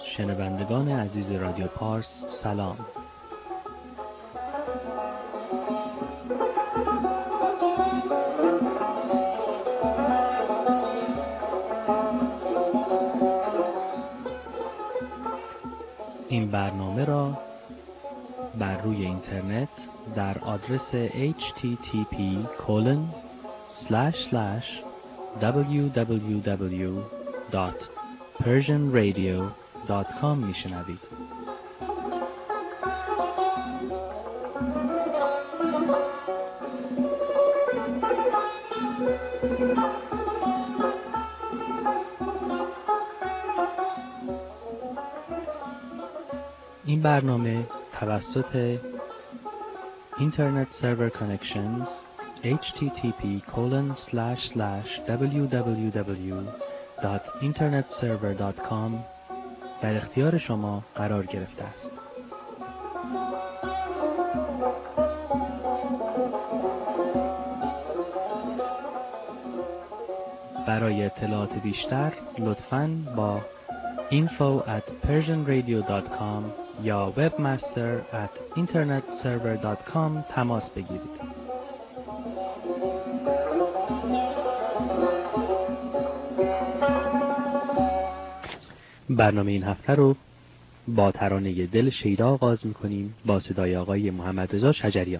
شنوندگان عزیز رادیو پارس سلام. این برنامه را بر روی اینترنت در آدرس http://www.persianradio.com میشنوید. این برنامه توسط اینترنت سرور کانکشنز http://www.internetserver.com در اختیار شما قرار گرفته است. برای اطلاعات بیشتر لطفاً با info@persianradio.com یا webmaster@internetserver.com تماس بگیرید. برنامه این هفته رو با ترانه دل شیدا آغاز می‌کنیم با صدای آقای محمد رضا شجریان.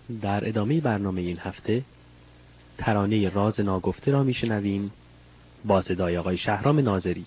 در ادامه برنامه این هفته ترانه راز ناگفته را میشنویم با صدای آقای شهرام ناظری.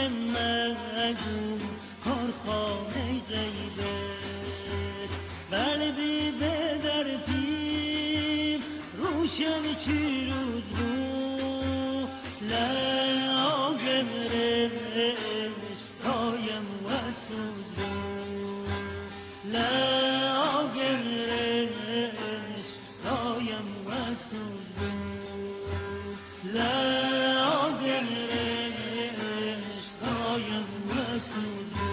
مگو کارخانه غیبه قلبی به در پیم روشن چی روز رو لعاقم رشتایم و سوز رو لعاقم رشتایم و سوز رو لعاقم رشتایم و سوز رو.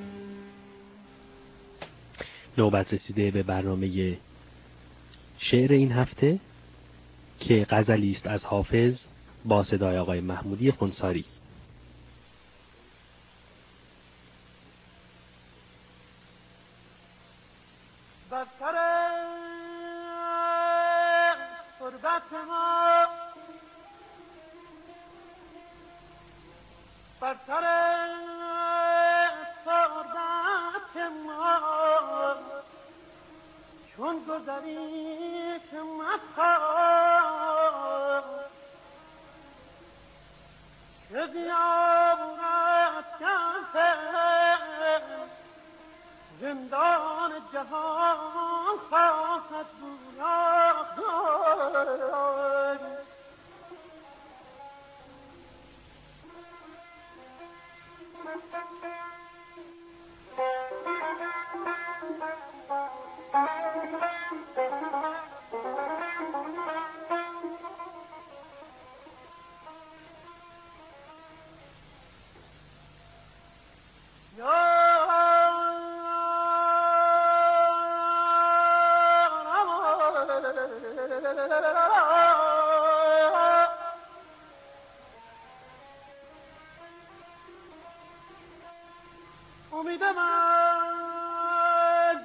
نوبت رسیده به برنامه شعر این هفته که غزلی است از حافظ با صدای آقای محمودی خونساری. بر سر تربت ما بر سر تربت ما چون گذری که مخواه که بیابونت کنفه زندان جهان خواهد بود. امید من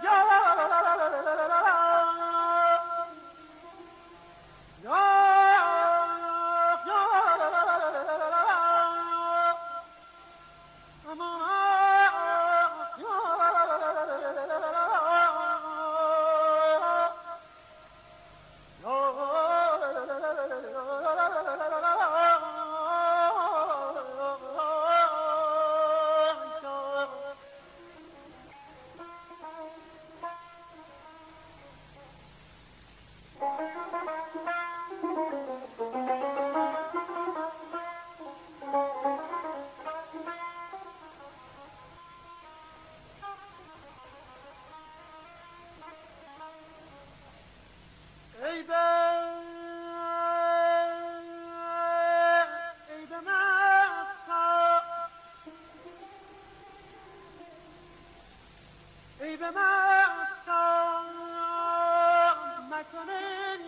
ای به من مکنه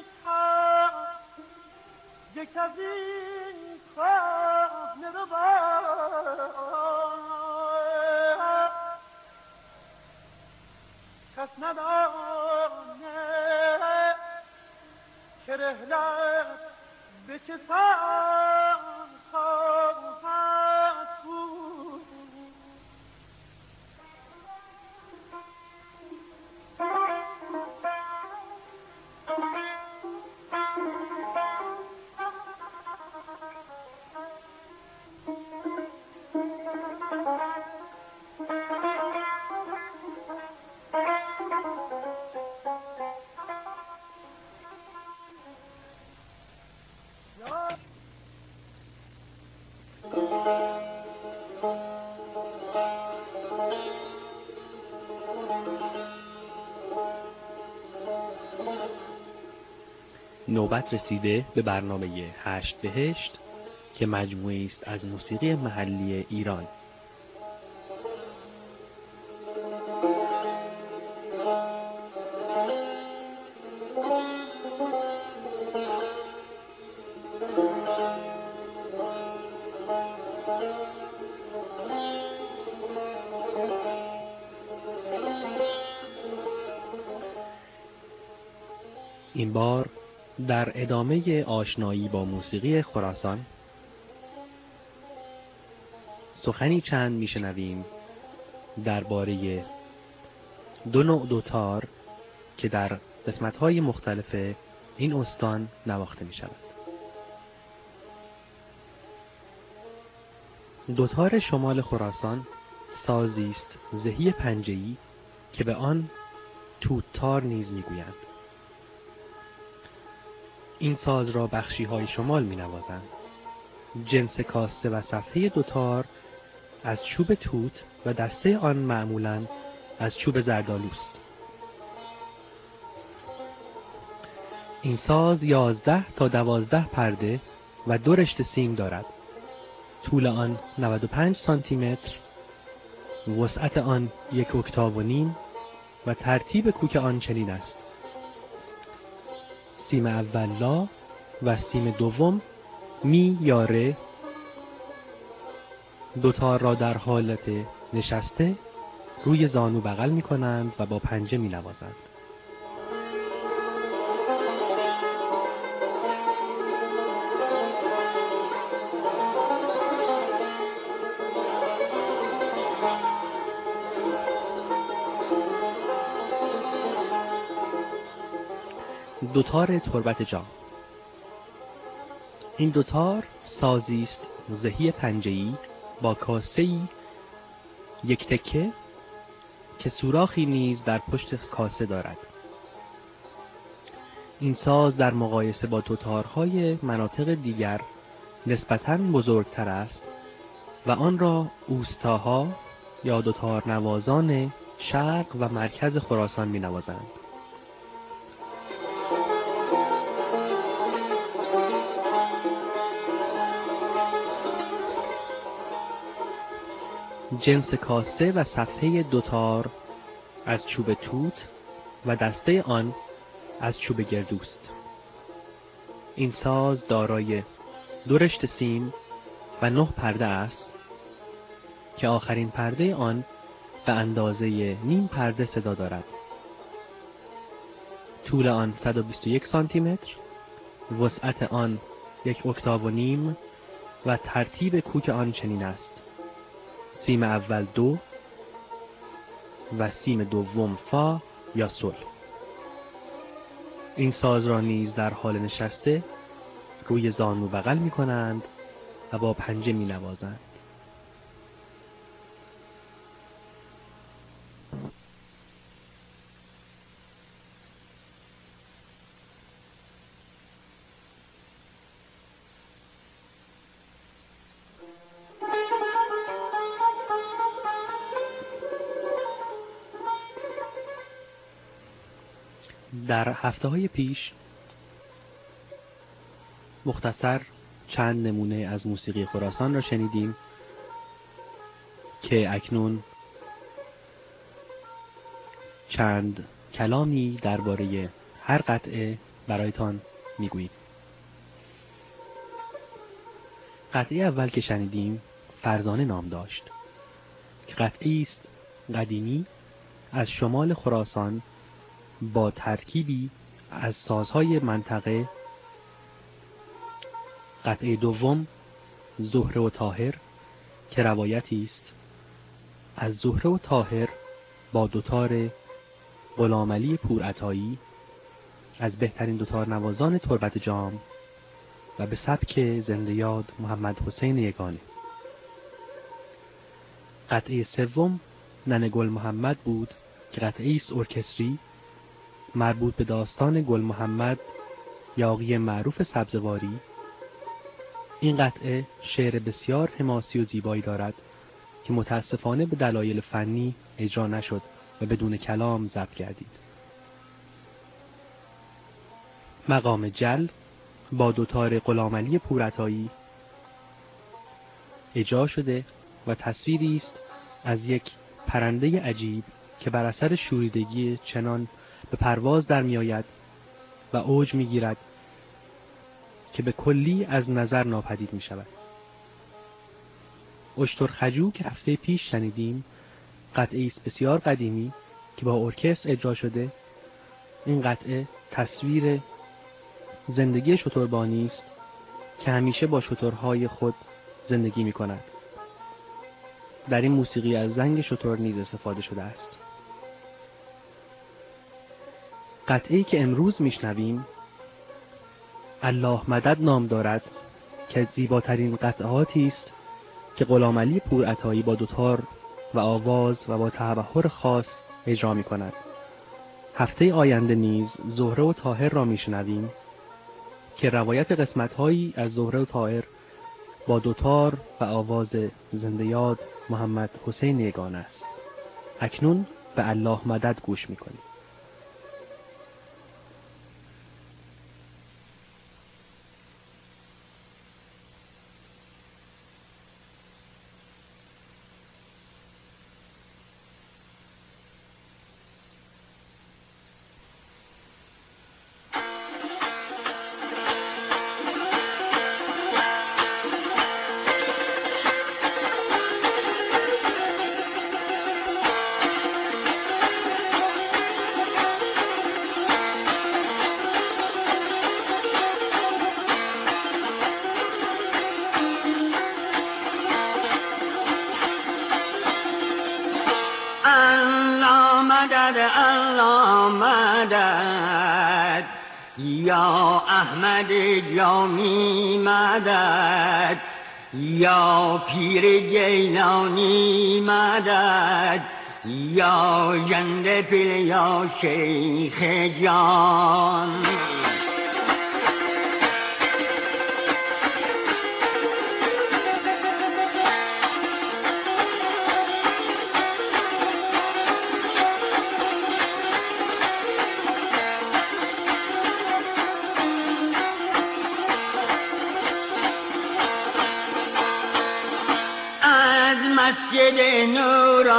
یک از این خانه رو کس ندانه که رحلت به چه سان خواهد بود. نوبت رسیده به برنامه 8 بهشت که مجموعی است از موسیقی محلی ایران. این بار در ادامه آشنایی با موسیقی خراسان سخنی چند میشنویم درباره دو نوع دوتار که در قسمت‌های مختلف این استان نواخته می‌شود. دوتار شمال خراسان سازی است زهی پنجه‌ای که به آن توتار نیز میگویند. این ساز را بخشی‌های شمال می‌نوازند. جنس کاسه و صفحه دوتار از چوب توت و دسته آن معمولاً از چوب زردآلوست. این ساز 11 تا 12 پرده و 2 رشته سیم دارد. طول آن 95 سانتی متر، وسعت آن 1 اکتاو و نیم و ترتیب کوک آن چنین است: سیم اول لا و سیم دوم می یا ره. دوتار را در حالت نشسته روی زانو بغل می کنند و با پنجه می نوازند. دوتار تربت جام. این دوتار سازی است زهی پنجه‌ای با کاسه‌ای یک تکه که سوراخی نیز در پشت کاسه دارد. این ساز در مقایسه با دوتارهای مناطق دیگر نسبتاً بزرگتر است و آن را اوستاها یا دوتار نوازان شرق و مرکز خراسان می نوازند. جنس کاسه و صفحه دوتار از چوب توت و دسته آن از چوب گردوست. این ساز دارای 2 رشته سیم و 9 پرده است که آخرین پرده آن به اندازه نیم پرده صدا دارد. طول آن 121 سانتی متر، وسعت آن 1 اکتاو و نیم و ترتیب کوک آن چنین است: سیم اول دو و سیم دوم فا یا سل. این ساز را نیز در حال نشسته روی زانو بغل می کنند و با پنجه می نوازند. در هفته‌های پیش مختصر چند نمونه از موسیقی خراسان را شنیدیم که اکنون چند کلامی درباره هر قطعه برایتان میگوییم. قطعه اول که شنیدیم فرزانه نام داشت که قطعه است قدیمی از شمال خراسان با ترکیبی از سازهای منطقه. قطعه دوم زهره و طاهر که روایتی است از زهره و طاهر با دوتار غلامعلی پورعطایی از بهترین دوتار نوازان تربت جام و به سبک زنده یاد محمد حسین یگانه. قطعه سوم ننه گل محمد بود که قطعه است ارکستری مربوط به داستان گل محمد یاغی معروف سبزواری. این قطعه شعر بسیار حماسی و زیبایی دارد که متاسفانه به دلایل فنی اجرا نشد و بدون کلام ضبط گردید. مقام جل با دوتار غلامعلی پورعطایی اجرا شده و تصویری است از یک پرنده عجیب که بر اثر شوریدگی چنان به پرواز در می آید و اوج می گیرد که به کلی از نظر ناپدید می شود. اشتر خجو که هفته پیش شنیدیم قطعه است بسیار قدیمی که با ارکستر اجرا شده. این قطعه تصویر زندگی شتربانی است که همیشه با شترهای خود زندگی می کند. در این موسیقی از زنگ شتر نیز استفاده شده است. قطعه‌ای که امروز میشنویم الله مدد نام دارد که زیباترین قطعاتی است که غلامعلی پورعطایی با دوتار و آواز و با تبحر خاص اجرا می کند. هفته آینده نیز زهره و طاهر را می شنویم که روایت قسمت‌هایی از زهره و طاهر با دوتار و آواز زنده یاد محمد حسین یگانه است. اکنون به الله مدد گوش می کنیم. الله مدد یا احمد جامی مدد یا پیر جیلانی مدد یا ژنده پیر یا شیخ جان. مسجد نور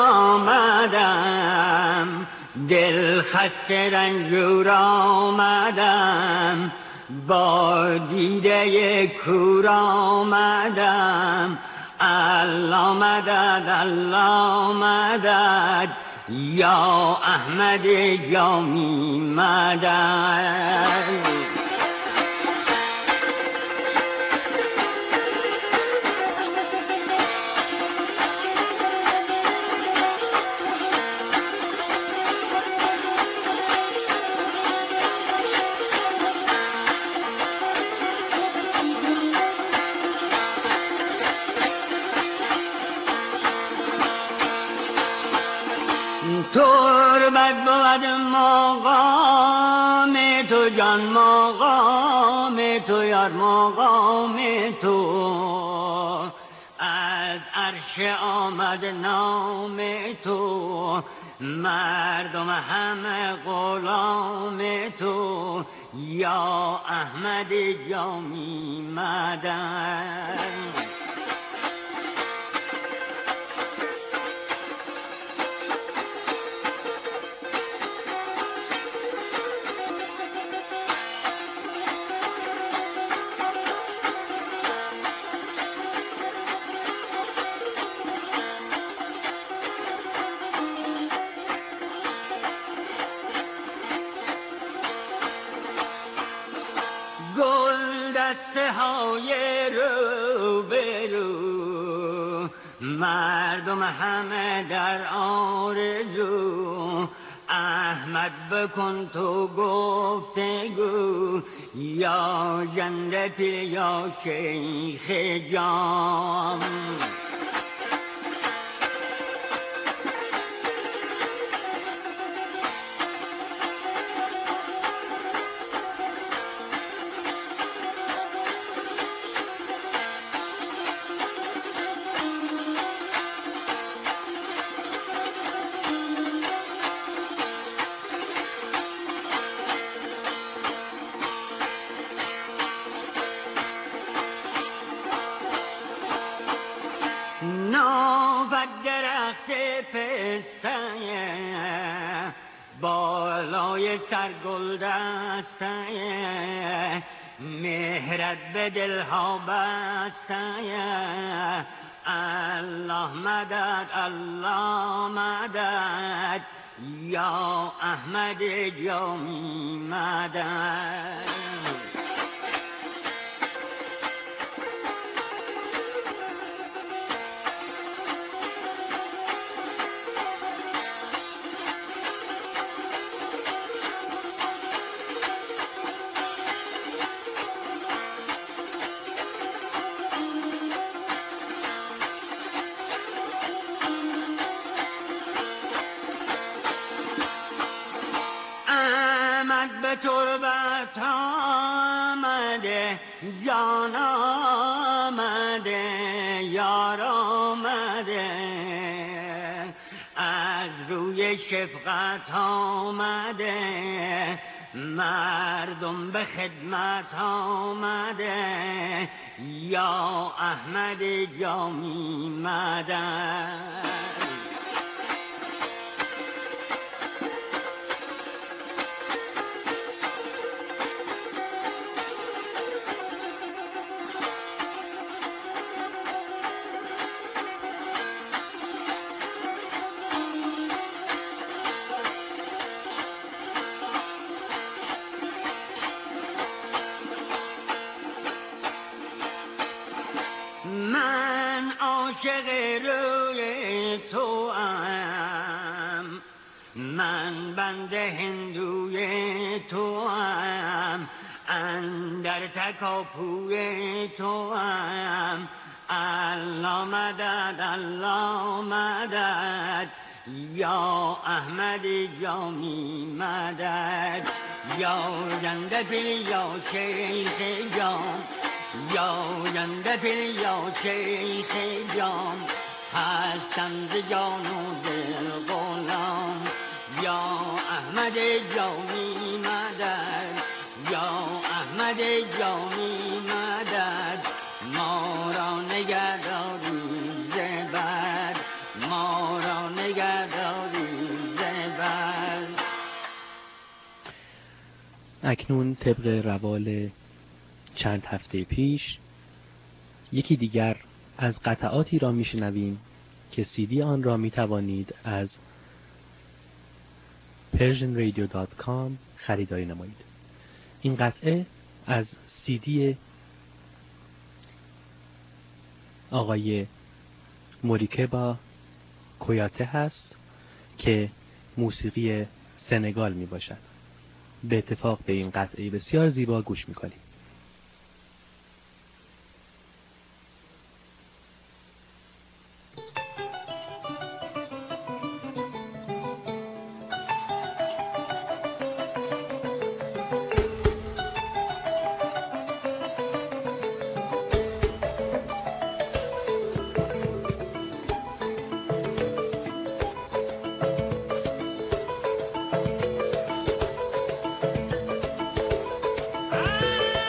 آمدم، دل خسته رنجور آمدم، با دیده کور آمدم. الله مدد الله مدد یا احمد جامی مدد. تربت بود مقام تو جان، مقام تو یار، مقام تو از عرش آمد نام تو، مردم همه غلام تو یا احمد جامی مدد. گل دسته های رو به رو، مردم همه در آرزو، احمد بکن تو گفتگو یا ژنده پیر یا شیخ جان. ناود درخت پسته‌ی بالای سر گل دسته‌ی، مهرت به دلها بسته‌ی. الله مدد الله مدد یا احمد جامی مدد. به تربت آمده، جان آمده، یار آمده، از روی شفقت آمده، مردم به خدمت آمده، یا احمد جامی مدد. من عاشق روی تو ام، من بنده هندوی تو ام، اندر تکاپوی تو ام، الله مدد الله مدد، یا احمد جامی مدد، یا جنده پیر یا شیخ جام، یا جنده پیر یا شیخ جام، هستم ز جان و دل غلام، یا احمد جامی مدد، یا احمد جامی مدد، ما را نگهداری ز بد، ما را نگهداری ز بد. اکنون طبق روال چند هفته پیش یکی دیگر از قطعاتی را میشنویم که CD آن را میتوانید از persianradio.com خریداری نمایید. این قطعه از CD آقای موریکبا کویاته هست که موسیقی سنگال می باشد. به اتفاق به این قطعه بسیار زیبا گوش می کنیم. آه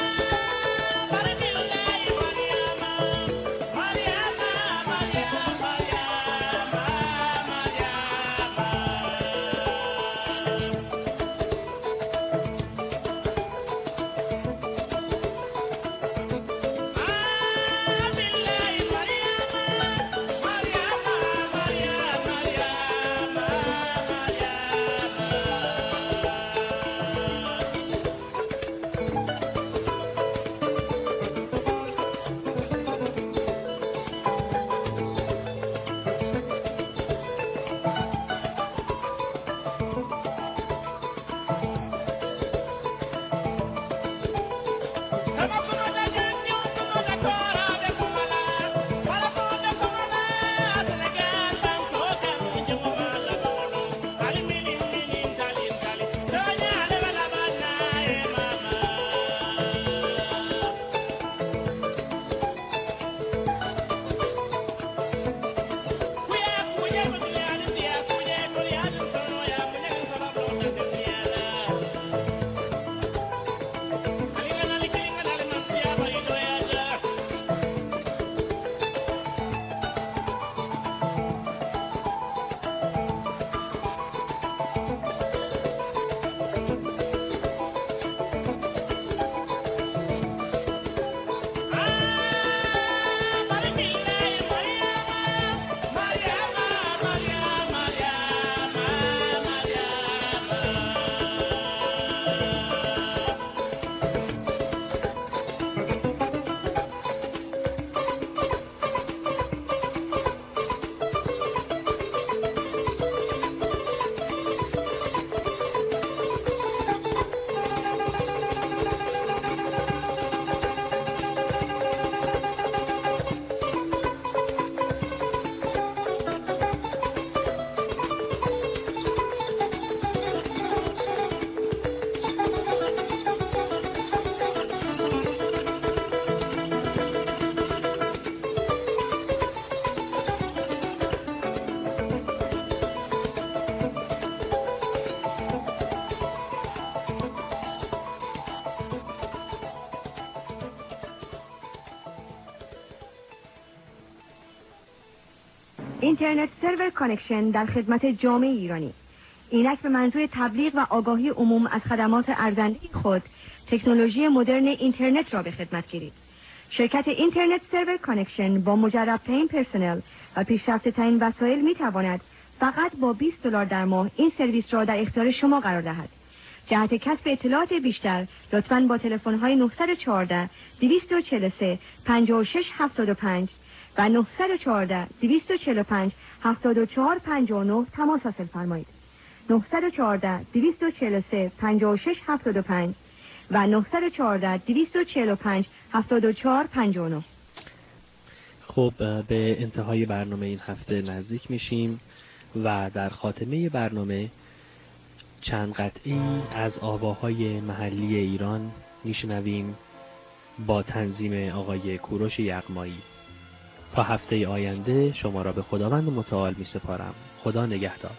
اینترنت سرور کانکشن در خدمت جامعه ایرانی. اینک به منظور تبلیغ و آگاهی عموم از خدمات ارزنده خود تکنولوژی مدرن اینترنت را به خدمت گیرید. شرکت اینترنت سرور کانکشن با مجرب‌ترین پرسنل و پیشرفته‌ترین وسایل می‌تواند فقط با $20 در ماه این سرویس را در اختیار شما قرار دهد. جهت کسب اطلاعات بیشتر لطفاً با تلفن‌های 914 243 5675 و 914 245 7459 تماس حاصل فرمایید. 914 243 5675 و 914 245 7459. خب به انتهای برنامه این هفته نزدیک میشیم و در خاتمه برنامه چند قطعی از آواهای محلی ایران میشنویم با تنظیم آقای کوروش یغمایی. تا هفته آینده شما را به خداوند متعال می سپارم. خدا نگهدار.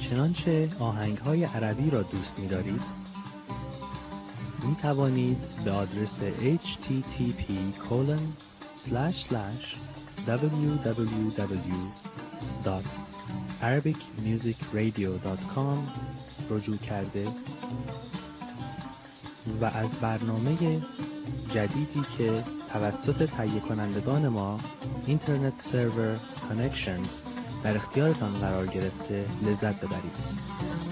چنانچه آهنگ‌های عربی را دوست می‌دارید، می توانید به آدرس http://www.arabicmusicradio.com رجوع کرده و از برنامه جدیدی که توسط تهیه کنندگان ما اینترنت سرور کانکشنز در اختیارتان قرار گرفته لذت ببرید.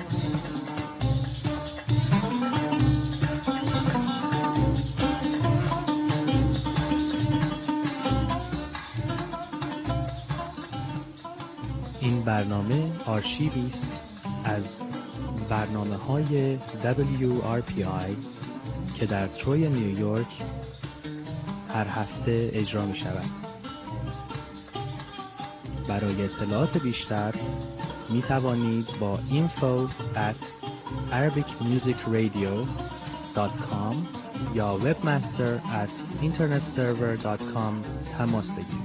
این برنامه آرشیوی است از برنامه‌های WRPI که در تروی نیویورک هر هفته اجرا می شود. برای اطلاعات بیشتر می توانید با info@arabicmusicradio.com یا webmaster@internetserver.com تماس بگیرید.